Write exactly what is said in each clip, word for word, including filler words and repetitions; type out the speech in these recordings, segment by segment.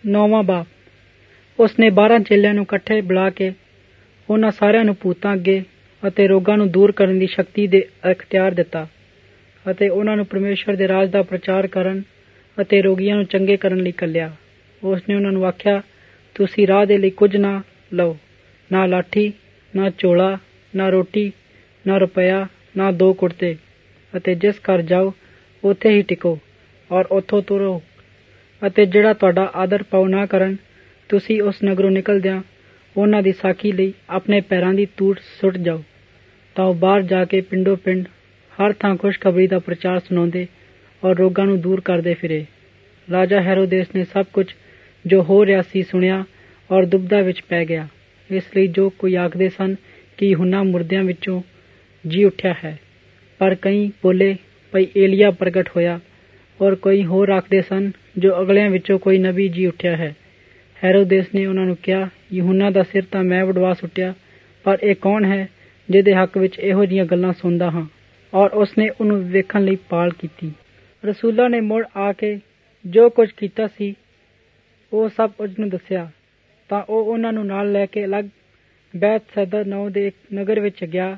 ਨੌਵਾਂ ਬਾਪ। ਉਸਨੇ ਬਾਰਾਂ ਚੇਲਿਆਂ ਨੂੰ ਇਕੱਠੇ ਬੁਲਾ ਕੇ ਉਹਨਾਂ ਸਾਰਿਆਂ ਨੂੰ ਭੂਤਾਂ ਅੱਗੇ ਅਤੇ ਰੋਗਾਂ ਨੂੰ ਦੂਰ ਕਰਨ ਦੀ ਸ਼ਕਤੀ ਦੇ ਅਖਤਿਆਰ ਦਿੱਤਾ ਅਤੇ ਉਹਨਾਂ ਨੂੰ ਪਰਮੇਸ਼ਵਰ ਦੇ ਰਾਜ ਦਾ ਪ੍ਰਚਾਰ ਕਰਨ ਅਤੇ ਰੋਗੀਆਂ ਨੂੰ ਚੰਗੇ ਕਰਨ ਲਈ ਘੱਲਿਆ। ਉਸਨੇ ਉਹਨਾਂ ਨੂੰ ਆਖਿਆ, ਤੁਸੀਂ ਰਾਹ ਦੇ ਲਈ ਕੁਝ ਨਾ ਲਓ, ਨਾ ਲਾਠੀ, ਨਾ ਝੋਲਾ, ਨਾ ਰੋਟੀ, ਨਾ ਰੁਪਇਆ, ਨਾ ਦੋ ਕੁੜਤੇ, ਅਤੇ ਜਿਸ ਘਰ ਜਾਓ ਉੱਥੇ ਹੀ ਟਿਕੋ ਔਰ ਉੱਥੋਂ ਤੁਰੋ, ਅਤੇ ਜਿਹੜਾ ਤੁਹਾਡਾ ਆਦਰ ਪਾਉ ਨਾ ਕਰਨ, ਤੁਸੀਂ ਉਸ ਨਗਰੋਂ ਨਿਕਲਦਿਆਂ ਉਹਨਾਂ ਦੀ ਸਾਖੀ ਲਈ ਆਪਣੇ ਪੈਰਾਂ ਦੀ ਧੂੜ ਸੁੱਟ ਜਾਓ। ਤਾਂ ਉਹ ਬਾਹਰ ਜਾ ਕੇ ਪਿੰਡੋ ਪਿੰਡ ਹਰ ਥਾਂ ਖੁਸ਼ਖਬਰੀ ਦਾ ਪ੍ਰਚਾਰ ਸੁਣਾਉਂਦੇ ਔਰ ਰੋਗਾਂ ਨੂੰ ਦੂਰ ਕਰਦੇ ਫਿਰੇ। ਰਾਜਾ ਹੈਰੋਦੇਸ ਨੇ ਸਭ ਕੁਝ ਜੋ ਹੋ ਰਿਹਾ ਸੀ ਸੁਣਿਆ ਔਰ ਦੁਬਦਾ ਵਿੱਚ ਪੈ ਗਿਆ। ਇਸ ਲਈ ਜੋ ਕੋਈ ਆਖਦੇ ਸਨ ਕਿ यूहन्ना ਮੁਰਦਿਆਂ ਵਿੱਚੋਂ ਜੀ ਉੱਠਿਆ ਹੈ, ਪਰ ਕਈ ਬੋਲੇ ਭਈ ਏਲੀਆ ਪ੍ਰਗਟ ਹੋਇਆ, ਔਰ ਕੋਈ ਹੋਰ ਆਖਦੇ ਸਨ ਜੋ ਅਗਲਿਆਂ ਵਿੱਚੋਂ ਕੋਈ ਨਬੀ ਜੀ ਉੱਠਿਆ ਹੈ। ਹੈਰੋਦੇਸ ਨੇ ਉਹਨਾਂ ਨੂੰ ਕਿਹਾ, यूहन्ना ਦਾ ਸਿਰ ਤਾਂ ਮੈਂ ਵਡਵਾ ਸੁੱਟਿਆ, ਪਰ ਇਹ ਕੌਣ ਹੈ ਜਿਹਦੇ ਹੱਕ ਵਿੱਚ ਇਹੋ ਜਿਹੀਆਂ ਗੱਲਾਂ ਸੁਣਦਾ ਹਾਂ? ਔਰ ਉਸਨੇ ਉਹਨੂੰ ਵੇਖਣ ਲਈ ਭਾਲ ਕੀਤੀ। ਰਸੂਲਾਂ ਨੇ ਮੁੜ ਆ ਕੇ ਜੋ ਕੁਝ ਕੀਤਾ ਸੀ ਉਹ ਸਭ ਉਸਨੂੰ ਦੱਸਿਆ। ਤਾਂ ਉਹ ਉਹਨਾਂ ਨੂੰ ਨਾਲ ਲੈ ਕੇ ਅਲੱਗ ਬੈਤਸੈਦਾ ਨਾਂ ਦੇ ਇੱਕ ਨਗਰ ਵਿੱਚ ਗਿਆ,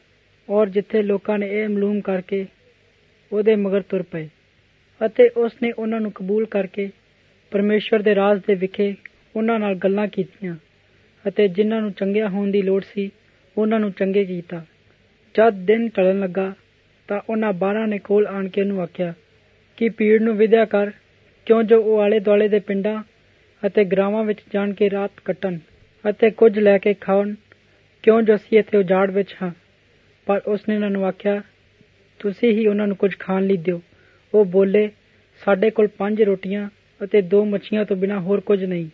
ਔਰ ਜਿੱਥੇ ਲੋਕਾਂ ਨੇ ਇਹ ਮਾਲੂਮ ਕਰਕੇ ਉਹਦੇ ਮਗਰ ਤੁਰ ਪਏ, ਅਤੇ ਉਸਨੇ ਉਹਨਾਂ ਨੂੰ ਕਬੂਲ ਕਰਕੇ ਪਰਮੇਸ਼ਵਰ ਦੇ ਰਾਜ ਦੇ ਵਿਖੇ ਉਹਨਾਂ ਨਾਲ ਗੱਲਾਂ ਕੀਤੀਆਂ, ਅਤੇ ਜਿਨ੍ਹਾਂ ਨੂੰ ਚੰਗਿਆ ਹੋਣ ਦੀ ਲੋੜ ਸੀ ਉਹਨਾਂ ਨੂੰ ਚੰਗੇ ਕੀਤਾ। ਜਦ ਦਿਨ ਢਲਣ ਲੱਗਾ ਤਾਂ ਉਹਨਾਂ ਬਾਰਾਂ ਨੇ ਕੋਲ ਆਣ ਕੇ ਉਹਨੂੰ ਆਖਿਆ ਕਿ ਭੀੜ ਨੂੰ ਵਿਦਿਆ ਕਰ, ਕਿਉਂ ਜੋ ਉਹ ਆਲੇ ਦੁਆਲੇ ਦੇ ਪਿੰਡਾਂ ਅਤੇ ਗਰਾਵਾਂ ਵਿੱਚ ਜਾਣ ਕੇ ਰਾਤ ਕੱਟਣ ਅਤੇ ਕੁਝ ਲੈ ਕੇ ਖਾਣ, ਕਿਉਂ ਜੋ ਅਸੀਂ ਇੱਥੇ ਉਜਾੜ ਵਿੱਚ ਹਾਂ। ਪਰ ਉਸਨੇ ਉਹਨਾਂ ਨੂੰ ਆਖਿਆ, ਤੁਸੀਂ ਹੀ ਉਹਨਾਂ ਨੂੰ ਕੁਝ ਖਾਣ ਲਈ ਦਿਓ। ਉਹ ਬੋਲੇ, ਸਾਡੇ ਕੋਲ ਪੰਜ ਰੋਟੀਆਂ ਅਤੇ ਦੋ ਮੱਛੀਆਂ ਤੋਂ ਬਿਨਾਂ ਹੋਰ ਕੁਝ ਨਹੀਂ,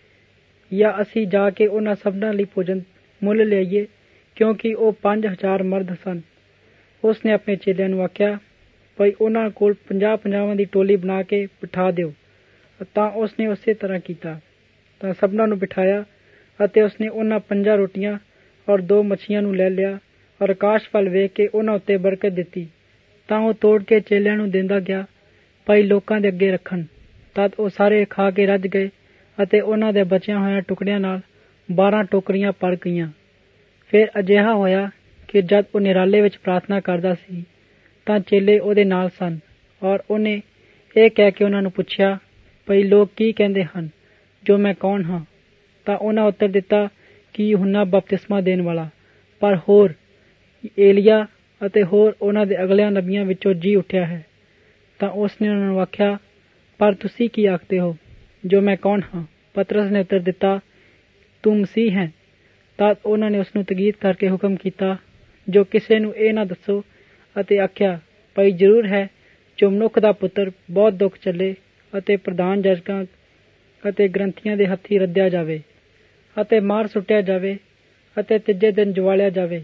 ਜਾਂ ਅਸੀਂ ਜਾ ਕੇ ਉਹਨਾਂ ਸਭਨਾਂ ਲਈ ਭੋਜਨ ਮੁੱਲ ਲਿਆਈਏ, ਕਿਉਂਕਿ ਉਹ ਪੰਜ ਹਜ਼ਾਰ ਮਰਦ ਸਨ। ਉਸਨੇ ਆਪਣੇ ਚੇਲਿਆਂ ਨੂੰ ਆਖਿਆ, ਭਈ ਉਹਨਾਂ ਕੋਲ ਪੰਜਾਹ ਪੰਜਾਹਾਂ ਦੀ ਟੋਲੀ ਬਣਾ ਕੇ ਬਿਠਾ ਦਿਓ। ਤਾਂ ਉਸਨੇ ਉਸੇ ਤਰ੍ਹਾਂ ਕੀਤਾ। ਤਾਂ ਸਭਨਾਂ ਨੂੰ ਬਿਠਾਇਆ, ਅਤੇ ਉਸਨੇ ਉਹਨਾਂ ਪੰਜਾਂ ਰੋਟੀਆਂ ਔਰ ਦੋ ਮੱਛੀਆਂ ਨੂੰ ਲੈ ਲਿਆ ਔਰ ਆਕਾਸ਼ ਵੱਲ ਵੇਖ ਕੇ ਉਹਨਾਂ ਉੱਤੇ ਬਰਕਤ ਦਿੱਤੀ। ਤਾਂ ਉਹ ਤੋੜ ਕੇ ਚੇਲਿਆਂ ਨੂੰ ਦਿੰਦਾ ਗਿਆ, ਭਈ ਲੋਕਾਂ ਦੇ ਅੱਗੇ ਰੱਖਣ। ਤਦ ਉਹ ਸਾਰੇ ਖਾ ਕੇ ਰੱਜ ਗਏ, ਅਤੇ ਉਹਨਾਂ ਦੇ ਬਚਿਆ ਹੋਇਆਂ ਟੁਕੜਿਆਂ ਨਾਲ ਬਾਰਾਂ ਟੋਕਰੀਆਂ ਭਰ ਗਈਆਂ। ਫਿਰ ਅਜਿਹਾ ਹੋਇਆ ਕਿ ਜਦ ਉਹ ਨਿਰਾਲੇ ਵਿੱਚ ਪ੍ਰਾਰਥਨਾ ਕਰਦਾ ਸੀ ਤਾਂ ਚੇਲੇ ਉਹਦੇ ਨਾਲ ਸਨ, ਔਰ ਉਹਨੇ ਇਹ ਕਹਿ ਕੇ ਉਹਨਾਂ ਨੂੰ ਪੁੱਛਿਆ, ਭਈ ਲੋਕ ਕੀ ਕਹਿੰਦੇ ਹਨ ਜੋ ਮੈਂ ਕੌਣ ਹਾਂ? ਤਾਂ ਉਹਨਾਂ ਉੱਤਰ ਦਿੱਤਾ ਕਿ यूहन्ना ਬਪਤਿਸਮਾ ਦੇਣ ਵਾਲਾ, ਪਰ ਹੋਰ ਏਲੀਆ, ਅਤੇ ਹੋਰ ਉਹਨਾਂ ਦੇ ਅਗਲਿਆਂ ਨਬੀਆਂ ਵਿੱਚੋਂ ਜੀ ਉੱਠਿਆ ਹੈ। ਤਾਂ ਉਸਨੇ ਉਹਨਾਂ ਨੂੰ ਆਖਿਆ, ਪਰ ਤੁਸੀਂ ਕੀ ਆਖਦੇ ਹੋ ਜੋ ਮੈਂ ਕੌਣ ਹਾਂ? ਪਤਰਸ ਨੇ ਉੱਤਰ ਦਿੱਤਾ, ਤੂੰ ਮਸੀਹ ਹੈ। ਤਦ ਉਹਨਾਂ ਨੇ ਉਸਨੂੰ ਤਕੀਦ ਕਰਕੇ ਹੁਕਮ ਕੀਤਾ ਜੋ ਕਿਸੇ ਨੂੰ ਇਹ ਨਾ ਦੱਸੋ, ਅਤੇ ਆਖਿਆ, ਭਈ ਜ਼ਰੂਰ ਹੈ ਜੋ ਮਨੁੱਖ ਦਾ ਪੁੱਤਰ ਬਹੁਤ ਦੁੱਖ ਝੱਲੇ ਅਤੇ ਪ੍ਰਧਾਨ ਜਾਜਕਾਂ ਅਤੇ ਗ੍ਰੰਥੀਆਂ ਦੇ ਹੱਥੀਂ ਰੱਦਿਆ ਜਾਵੇ ਅਤੇ ਮਾਰ ਸੁੱਟਿਆ ਜਾਵੇ ਅਤੇ ਤੀਜੇ ਦਿਨ ਜਵਾਲਿਆ ਜਾਵੇ।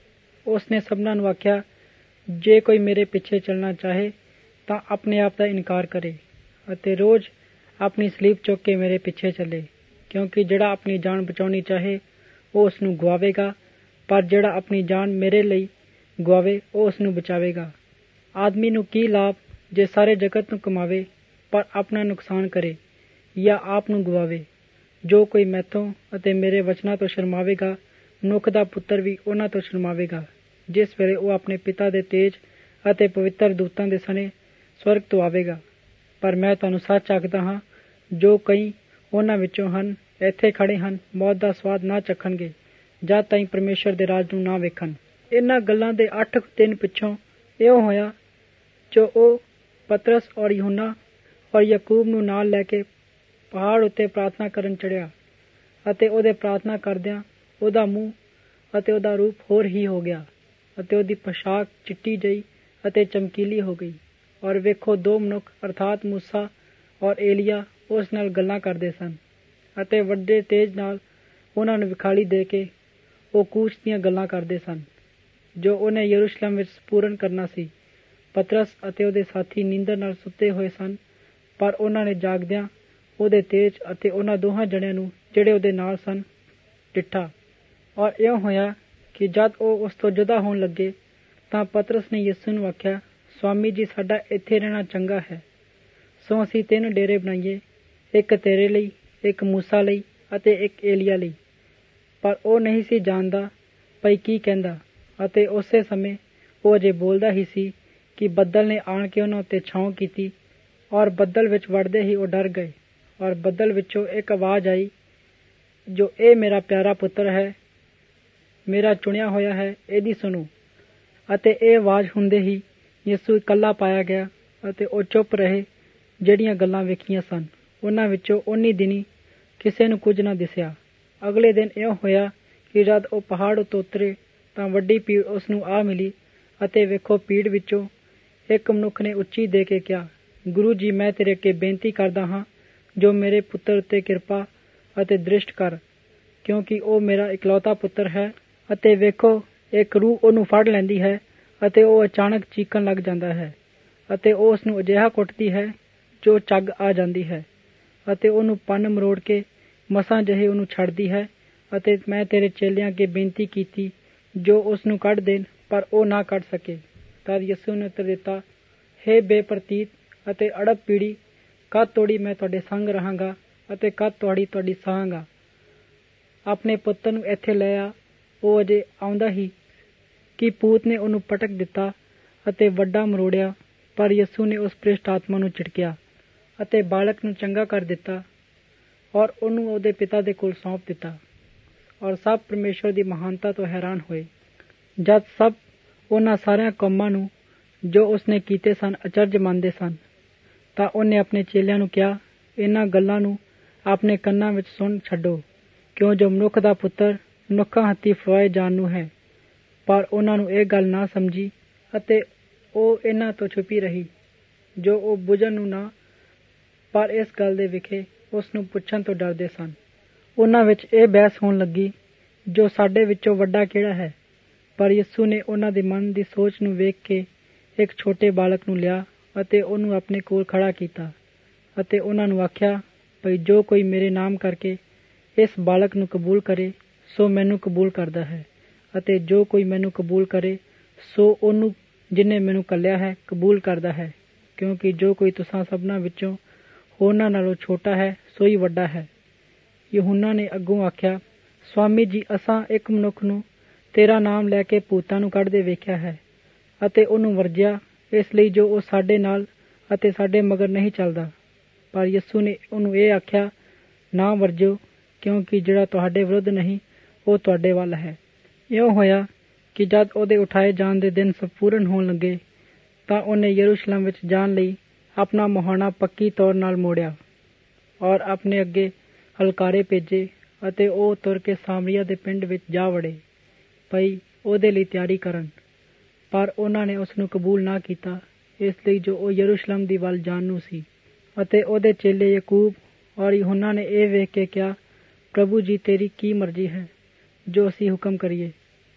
ਉਸਨੇ ਸਭਨਾਂ ਨੂੰ ਆਖਿਆ, ਜੇ ਕੋਈ ਮੇਰੇ ਪਿੱਛੇ ਚੱਲਣਾ ਚਾਹੇ ਤਾਂ ਆਪਣੇ ਆਪ ਦਾ ਇਨਕਾਰ ਕਰੇ ਅਤੇ ਰੋਜ਼ ਆਪਣੀ ਸਲੀਬ ਚੁੱਕ ਕੇ ਮੇਰੇ ਪਿੱਛੇ ਚੱਲੇ, ਕਿਉਂਕਿ ਜਿਹੜਾ ਆਪਣੀ ਜਾਨ ਬਚਾਉਣੀ ਚਾਹੇ ਉਹ ਉਸਨੂੰ ਗੁਆਵੇਗਾ, ਪਰ ਜਿਹੜਾ ਆਪਣੀ ਜਾਨ ਮੇਰੇ ਲਈ ਗੁਆਵੇ ਉਹ ਉਸਨੂੰ ਬਚਾਵੇਗਾ। ਆਦਮੀ ਨੂੰ ਕੀ ਲਾਭ ਜੇ ਸਾਰੇ ਜਗਤ ਨੂੰ ਕਮਾਵੇ ਪਰ ਆਪਣਾ ਨੁਕਸਾਨ ਕਰੇ ਜਾਂ ਆਪ ਨੂੰ ਗੁਆਵੇ? ਜੋ ਕੋਈ ਮੈਥੋਂ ਅਤੇ ਮੇਰੇ ਵਚਨਾਂ ਤੋਂ ਸ਼ਰਮਾਵੇਗਾ, ਮਨੁੱਖ ਦਾ ਪੁੱਤਰ ਵੀ ਉਹਨਾਂ ਤੋਂ ਸ਼ਰਮਾਵੇਗਾ, ਜਿਸ ਵੇਲੇ ਉਹ ਆਪਣੇ ਪਿਤਾ ਦੇ ਤੇਜ ਅਤੇ ਪਵਿੱਤਰ ਦੂਤਾਂ ਦੇ ਸਣੇ ਸਵਰਗ ਤੋਂ ਆਵੇਗਾ। ਪਰ ਮੈਂ ਤੁਹਾਨੂੰ ਸੱਚ ਆਖਦਾ ਹਾਂ, ਜੋ ਕਈ ਉਹਨਾਂ ਵਿੱਚੋਂ ਹਨ ਇੱਥੇ ਖੜੇ ਹਨ, ਮੌਤ ਦਾ ਸਵਾਦ ਨਾ ਚੱਖਣਗੇ ਜਦ ਤਾਈਂ ਪਰਮੇਸ਼ਵਰ ਦੇ ਰਾਜ ਨੂੰ ਨਾ ਵੇਖਣ। ਇਹਨਾਂ ਗੱਲਾਂ ਦੇ ਅੱਠ ਦਿਨ ਪਿੱਛੋਂ ਇਉਂ ਹੋਇਆ ਜੋ ਉਹ ਪਤਰਸ ਔਰ यूहन्ना ਔਰ ਯਾਕੂਬ ਨੂੰ ਨਾਲ ਲੈ ਕੇ ਪਹਾੜ ਉੱਤੇ ਪ੍ਰਾਰਥਨਾ ਕਰਨ ਚੜ੍ਹਿਆ, ਅਤੇ ਉਹਦੇ ਪ੍ਰਾਰਥਨਾ ਕਰਦਿਆਂ ਉਹਦਾ ਮੂੰਹ ਅਤੇ ਉਹਦਾ ਰੂਪ ਹੋਰ ਹੀ ਹੋ ਗਿਆ, ਅਤੇ ਉਹਦੀ ਪੋਸ਼ਾਕ ਚਿੱਟੀ ਜਿਹੀ ਅਤੇ ਚਮਕੀਲੀ ਹੋ ਗਈ। ਔਰ ਵੇਖੋ, ਦੋ ਮਨੁੱਖ ਅਰਥਾਤ ਮੂਸਾ ਔਰ ਏਲੀਆ ਉਸ ਨਾਲ ਗੱਲਾਂ ਕਰਦੇ ਸਨ, ਅਤੇ ਵੱਡੇ ਤੇਜ ਨਾਲ ਉਹਨਾਂ ਨੂੰ ਵਿਖਾਲੀ ਦੇ ਕੇ ਉਹ ਕੂਚ ਦੀਆਂ ਗੱਲਾਂ ਕਰਦੇ ਸਨ ਜੋ ਉਹਨੇ ਯਰੂਸ਼ਲਮ ਵਿੱਚ ਸਪੂਰਨ ਕਰਨਾ ਸੀ। ਪਤਰਸ ਅਤੇ ਉਹਦੇ ਸਾਥੀ ਨੀਂਦਰ ਨਾਲ ਸੁੱਤੇ ਹੋਏ ਸਨ, ਪਰ ਉਹਨਾਂ ਨੇ ਜਾਗਦਿਆਂ ਉਹਦੇ ਤੇਜ ਅਤੇ ਉਹਨਾਂ ਦੋਹਾਂ ਜਣਿਆਂ ਨੂੰ ਜਿਹੜੇ ਉਹਦੇ ਨਾਲ ਸਨ ਡਿੱਠਾ। ਔਰ ਇਉਂ ਹੋਇਆ ਕਿ ਜਦ ਉਹ ਉਸ ਤੋਂ ਜੁਦਾ ਹੋਣ ਲੱਗੇ ਤਾਂ ਪਤਰਸ ਨੇ ਯਿਸੂ ਨੂੰ ਆਖਿਆ, ਸਵਾਮੀ ਜੀ, ਸਾਡਾ ਇੱਥੇ ਰਹਿਣਾ ਚੰਗਾ ਹੈ, ਸੋ ਅਸੀਂ ਤਿੰਨ ਡੇਰੇ ਬਣਾਈਏ, ਇੱਕ ਤੇਰੇ ਲਈ, ਇੱਕ ਮੂਸਾ ਲਈ ਅਤੇ ਇੱਕ ਏਲੀਆ ਲਈ। ਪਰ ਉਹ ਨਹੀਂ ਸੀ ਜਾਣਦਾ ਭਈ ਕੀ ਕਹਿੰਦਾ, ਅਤੇ ਉਸੇ ਸਮੇਂ ਉਹ ਅਜੇ ਬੋਲਦਾ ਹੀ ਸੀ ਕਿ ਬੱਦਲ ਨੇ ਆਣ ਕੇ ਉਹਨਾਂ ਉੱਤੇ ਛਾਂ ਕੀਤੀ, ਔਰ ਬੱਦਲ ਵਿੱਚ ਵੜਦੇ ਹੀ ਉਹ ਡਰ ਗਏ। ਔਰ ਬੱਦਲ ਵਿੱਚੋਂ ਇੱਕ ਆਵਾਜ਼ ਆਈ, ਜੋ ਇਹ ਮੇਰਾ ਪਿਆਰਾ ਪੁੱਤਰ ਹੈ, ਮੇਰਾ ਚੁਣਿਆ ਹੋਇਆ ਹੈ, ਇਹਦੀ ਸੁਣੋ। ਅਤੇ ਇਹ ਆਵਾਜ਼ ਹੁੰਦੇ ਹੀ ਯਿਸੂ ਇਕੱਲਾ ਪਾਇਆ ਗਿਆ, ਅਤੇ ਉਹ ਚੁੱਪ ਰਹੇ। ਜਿਹੜੀਆਂ ਗੱਲਾਂ ਵੇਖੀਆਂ ਸਨ ਉਹਨਾਂ ਵਿੱਚੋਂ ਉਨੀ ਦਿਨੀ ਕਿਸੇ ਨੂੰ ਕੁਝ ਨਾ ਦਿਸਿਆ। ਅਗਲੇ ਦਿਨ ਇਉਂ ਹੋਇਆ ਕਿ ਜਦ ਉਹ ਪਹਾੜ ਉੱਤੋਂ ਉਤਰੇ ਤਾਂ ਵੱਡੀ ਭੀੜ ਉਸ ਨੂੰ ਆ ਮਿਲੀ। ਅਤੇ ਵੇਖੋ, ਭੀੜ ਵਿੱਚੋਂ ਇੱਕ ਮਨੁੱਖ ਨੇ ਉੱਚੀ ਦੇ ਕੇ ਕਿਹਾ, ਗੁਰੂ ਜੀ, ਮੈਂ ਤੇਰੇ ਅੱਗੇ ਬੇਨਤੀ ਕਰਦਾ ਹਾਂ, ਜੋ ਮੇਰੇ ਪੁੱਤਰ ਉੱਤੇ ਕਿਰਪਾ ਅਤੇ ਦ੍ਰਿਸ਼ਟ ਕਰ, ਕਿਉਂਕਿ ਉਹ ਮੇਰਾ ਇਕਲੌਤਾ ਪੁੱਤਰ ਹੈ। ਅਤੇ ਵੇਖੋ, ਇੱਕ ਰੂਹ ਉਹਨੂੰ ਫੜ ਲੈਂਦੀ ਹੈ ਅਤੇ ਉਹ ਅਚਾਨਕ ਚੀਕਣ ਲੱਗ ਜਾਂਦਾ ਹੈ, ਅਤੇ ਉਹ ਉਸ ਨੂੰ ਅਜਿਹਾ ਕੁੱਟਦੀ ਹੈ ਜੋ ਝੱਗ ਆ ਜਾਂਦੀ ਹੈ, ਅਤੇ ਉਹਨੂੰ ਪੰਨ ਮਰੋੜ ਕੇ ਮਸਾਂ ਜਿਹੇ ਉਹਨੂੰ ਛੱਡਦੀ ਹੈ। ਅਤੇ ਮੈਂ ਤੇਰੇ ਚੇਲਿਆਂ ਅੱਗੇ ਬੇਨਤੀ ਕੀਤੀ ਜੋ ਉਸ ਨੂੰ ਕੱਢ ਦੇਣ, ਪਰ ਉਹ ਨਾ ਕੱਢ ਸਕੇ। ਤਦ ਯਿਸੂ ਨੇ ਉੱਤਰ ਦਿੱਤਾ, ਹੇ ਬੇਪ੍ਰਤੀਤ ਅਤੇ ਅੜਬ ਪੀੜ੍ਹੀ, ਕਦ ਤੋੜੀ ਮੈਂ ਤੁਹਾਡੇ ਸੰਗ ਰਹਾਂਗਾ ਅਤੇ ਕਦ ਤੁਹਾਡੀ ਤੁਹਾਡੀ ਸਹਾਂਗਾ। ਆਪਣੇ ਪੁੱਤਰ ਨੂੰ ਇੱਥੇ ਲੈ ਆ। ਉਹ ਅਜੇ ਆਉਂਦਾ ਹੀ ਕਿ ਭੂਤ ਨੇ ਉਹਨੂੰ ਪਟਕ ਦਿੱਤਾ ਅਤੇ ਵੱਡਾ ਮਰੋੜਿਆ, ਪਰ ਯਿਸੂ ਨੇ ਉਸ ਭ੍ਰਿਸ਼ਟ ਆਤਮਾ ਨੂੰ ਝਿੜਕਿਆ ਅਤੇ ਬਾਲਕ ਨੂੰ ਚੰਗਾ ਕਰ ਦਿੱਤਾ, ਔਰ ਉਹਨੂੰ ਉਹਦੇ ਪਿਤਾ ਦੇ ਕੋਲ ਸੌਂਪ ਦਿੱਤਾ। ਔਰ ਸਭ ਪਰਮੇਸ਼ਵਰ ਦੀ ਮਹਾਨਤਾ ਤੋਂ ਹੈਰਾਨ ਹੋਏ। ਜਦ ਸਭ ਉਹਨਾਂ ਸਾਰਿਆਂ ਕੰਮਾਂ ਨੂੰ ਜੋ ਉਸਨੇ ਕੀਤੇ ਸਨ ਅਚਰਜ ਮੰਨਦੇ ਸਨ, ਤਾਂ ਉਹਨੇ ਆਪਣੇ ਚੇਲਿਆਂ ਨੂੰ ਕਿਹਾ, ਇਹਨਾਂ ਗੱਲਾਂ ਨੂੰ ਆਪਣੇ ਕੰਨਾਂ ਵਿੱਚ ਸੁਣ ਛੱਡੋ, ਕਿਉਂ ਜੋ ਮਨੁੱਖ ਦਾ ਪੁੱਤਰ ਮਨੁੱਖਾਂ ਹੱਥੀਂ ਫੜਾਏ ਜਾਣ ਨੂੰ ਹੈ। ਪਰ ਉਹਨਾਂ ਨੂੰ ਇਹ ਗੱਲ ਨਾ ਸਮਝੀ, ਅਤੇ ਉਹ ਇਹਨਾਂ ਤੋਂ ਛੁਪੀ ਰਹੀ ਜੋ ਉਹ ਬੁੱਝਣ ਨੂੰ ਨਾ, ਪਰ ਇਸ ਗੱਲ ਦੇ ਵਿਖੇ ਉਸ ਨੂੰ ਪੁੱਛਣ ਤੋਂ ਡਰਦੇ ਸਨ। ਉਹਨਾਂ ਵਿੱਚ ਇਹ ਬਹਿਸ ਹੋਣ ਲੱਗੀ, ਜੋ ਸਾਡੇ ਵਿੱਚੋਂ ਵੱਡਾ ਕਿਹੜਾ ਹੈ। ਪਰ ਯਿਸੂ ਨੇ ਉਹਨਾਂ ਦੇ ਮਨ ਦੀ ਸੋਚ ਨੂੰ ਵੇਖ ਕੇ ਇੱਕ ਛੋਟੇ ਬਾਲਕ ਨੂੰ ਲਿਆ ਅਤੇ ਉਹਨੂੰ ਆਪਣੇ ਕੋਲ ਖੜਾ ਕੀਤਾ, ਅਤੇ ਉਹਨਾਂ ਨੂੰ ਆਖਿਆ, ਭਈ ਜੋ ਕੋਈ ਮੇਰੇ ਨਾਮ ਕਰਕੇ ਇਸ ਬਾਲਕ ਨੂੰ ਕਬੂਲ ਕਰੇ, ਸੋ ਮੈਨੂੰ ਕਬੂਲ ਕਰਦਾ ਹੈ, ਅਤੇ ਜੋ ਕੋਈ ਮੈਨੂੰ ਕਬੂਲ ਕਰੇ, ਸੋ ਉਹਨੂੰ ਜਿਹਨੇ ਮੈਨੂੰ ਘੱਲਿਆ ਹੈ ਕਬੂਲ ਕਰਦਾ ਹੈ। ਕਿਉਂਕਿ ਜੋ ਕੋਈ ਤੁਸਾਂ ਸਭਨਾਂ ਵਿੱਚੋਂ ਹੋਰਨਾਂ ਨਾਲੋਂ ਛੋਟਾ ਹੈ, ਸੋ ਹੀ ਵੱਡਾ ਹੈ। ਯਹੂਨਾ ਨੇ ਅੱਗੋਂ ਆਖਿਆ, ਸੁਆਮੀ ਜੀ, ਅਸਾਂ ਇੱਕ ਮਨੁੱਖ ਨੂੰ ਤੇਰਾ ਨਾਮ ਲੈ ਕੇ ਭੂਤਾਂ ਨੂੰ ਕੱਢਦੇ ਵੇਖਿਆ ਹੈ, ਅਤੇ ਉਹਨੂੰ ਵਰਜਿਆ, ਇਸ ਲਈ ਜੋ ਉਹ ਸਾਡੇ ਨਾਲ ਅਤੇ ਸਾਡੇ ਮਗਰ ਨਹੀਂ ਚੱਲਦਾ। ਪਰ ਯਿਸੂ ਨੇ ਉਹਨੂੰ ਇਹ ਆਖਿਆ, ਨਾ ਵਰਜੋ, ਕਿਉਂਕਿ ਜਿਹੜਾ ਤੁਹਾਡੇ ਵਿਰੁੱਧ ਨਹੀਂ, ਉਹ ਤੁਹਾਡੇ ਵੱਲ ਹੈ। ਇਉਂ ਹੋਇਆ ਕਿ ਜਦ ਉਹਦੇ ਉਠਾਏ ਜਾਣ ਦੇ ਦਿਨ ਸੰਪੂਰਨ ਹੋਣ ਲੱਗੇ, ਤਾਂ ਉਹਨੇ ਯਰੂਸ਼ਲਮ ਵਿੱਚ ਜਾਣ ਲਈ ਆਪਣਾ ਮੁਹਾਣਾ ਪੱਕੀ ਤੌਰ ਨਾਲ ਮੋੜਿਆ, ਔਰ ਆਪਣੇ ਅੱਗੇ ਹਲਕਾਰੇ ਭੇਜੇ, ਅਤੇ ਉਹ ਤੁਰ ਕੇ ਸਾਮਰੀਆ ਦੇ ਪਿੰਡ ਵਿੱਚ ਜਾ ਵੜੇ ਭਈ ਉਹਦੇ ਲਈ ਤਿਆਰੀ ਕਰਨ। ਪਰ ਉਹਨਾਂ ਨੇ ਉਸ ਨੂੰ ਕਬੂਲ ਨਾ ਕੀਤਾ, ਇਸ ਲਈ ਜੋ ਉਹ ਯਰੂਸ਼ਲਮ ਦੀ ਵੱਲ ਜਾਣ ਨੂੰ ਸੀ। ਅਤੇ ਉਹਦੇ ਚੇਲੇ ਯਾਕੂਬ ਔਰ ਯਹੂਨਾ ਨੇ ਇਹ ਵੇਖ ਕੇ ਕਿਹਾ, ਪ੍ਰਭੂ ਜੀ, ਤੇਰੀ ਕੀ ਮਰਜ਼ੀ ਹੈ ਜੋ ਅਸੀਂ ਹੁਕਮ ਕਰੀਏ,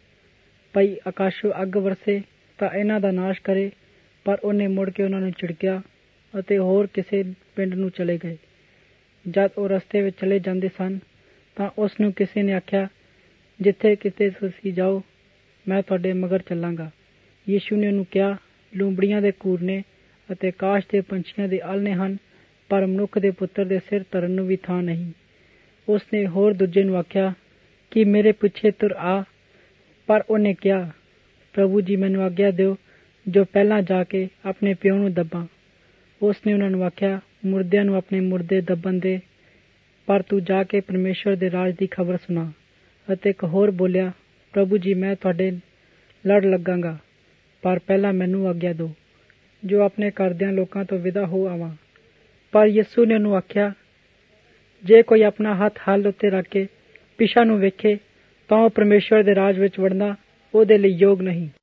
ਭਈ ਆਕਾਸ਼ੋਂ ਅੱਗ ਵਰਸੇ ਤਾਂ ਇਹਨਾਂ ਦਾ ਨਾਸ਼ ਕਰੇ। ਪਰ ਉਹਨੇ ਮੁੜ ਕੇ ਉਹਨਾਂ ਨੂੰ ਝਿੜਕਿਆ ਅਤੇ ਹੋਰ ਕਿਸੇ ਪਿੰਡ ਨੂੰ ਚਲੇ ਗਏ। ਜਦ ਉਹ ਰਸਤੇ ਵਿੱਚ ਚਲੇ ਜਾਂਦੇ ਸਨ, ਤਾਂ ਉਸ ਨੂੰ ਕਿਸੇ ਨੇ ਆਖਿਆ, ਜਿੱਥੇ ਕਿਤੇ ਤੁਸੀਂ ਜਾਓ, ਮੈਂ ਤੁਹਾਡੇ ਮਗਰ ਚੱਲਾਂਗਾ। ਯੀਸ਼ੂ ਨੇ ਉਹਨੂੰ ਕਿਹਾ, ਲੂੰਬੜੀਆਂ ਦੇ ਘੂਰ ਨੇ ਅਤੇ ਆਕਾਸ਼ ਦੇ ਪੰਛੀਆਂ ਦੇ ਆਲ੍ਹਣੇ ਹਨ, ਪਰ ਮਨੁੱਖ ਦੇ ਪੁੱਤਰ ਦੇ ਸਿਰ ਧਰਨ ਨੂੰ ਵੀ ਥਾਂ ਨਹੀਂ। ਉਸ ਨੇ ਹੋਰ ਦੂਜੇ ਨੂੰ ਆਖਿਆ ਕਿ ਮੇਰੇ ਪਿੱਛੇ ਤੁਰ ਆ। ਪਰ ਉਹਨੇ ਕਿਹਾ, ਪ੍ਰਭੂ ਜੀ, ਮੈਨੂੰ ਆਗਿਆ ਦਿਓ ਜੋ ਪਹਿਲਾਂ ਜਾ ਕੇ ਆਪਣੇ ਪਿਓ ਨੂੰ ਦੱਬਾਂ। ਉਸ ਨੇ ਉਹਨਾਂ ਨੂੰ ਆਖਿਆ, ਮੁਰਦਿਆਂ ਨੂੰ ਆਪਣੇ ਮੁਰਦੇ ਦੱਬਣ ਦੇ, ਪਰ ਤੂੰ ਜਾ ਕੇ ਪਰਮੇਸ਼ਵਰ ਦੇ ਰਾਜ ਦੀ ਖਬਰ ਸੁਣਾ। ਅਤੇ ਇੱਕ ਹੋਰ ਬੋਲਿਆ, ਪ੍ਰਭੂ ਜੀ, ਮੈਂ ਤੁਹਾਡੇ ਲੜ ਲੱਗਾਂਗਾ, ਪਰ ਪਹਿਲਾਂ ਮੈਨੂੰ ਆਗਿਆ ਦਿਓ ਜੋ ਆਪਣੇ ਘਰਦਿਆਂ ਲੋਕਾਂ ਤੋਂ ਵਿਦਾ ਹੋ ਆਵਾਂ। ਪਰ ਯਿਸੂ ਨੇ ਉਹਨੂੰ ਆਖਿਆ, ਜੇ ਕੋਈ ਆਪਣਾ ਹੱਥ ਹਲ ਉੱਤੇ ਰੱਖ ਕੇ ਪਿਛਾਂ ਨੂੰ ਵੇਖੇ, ਤਾਂ ਉਹ ਪਰਮੇਸ਼ਵਰ ਦੇ ਰਾਜ ਵਿੱਚ ਵੜਨਾ ਉਹਦੇ ਲਈ ਯੋਗ ਨਹੀਂ।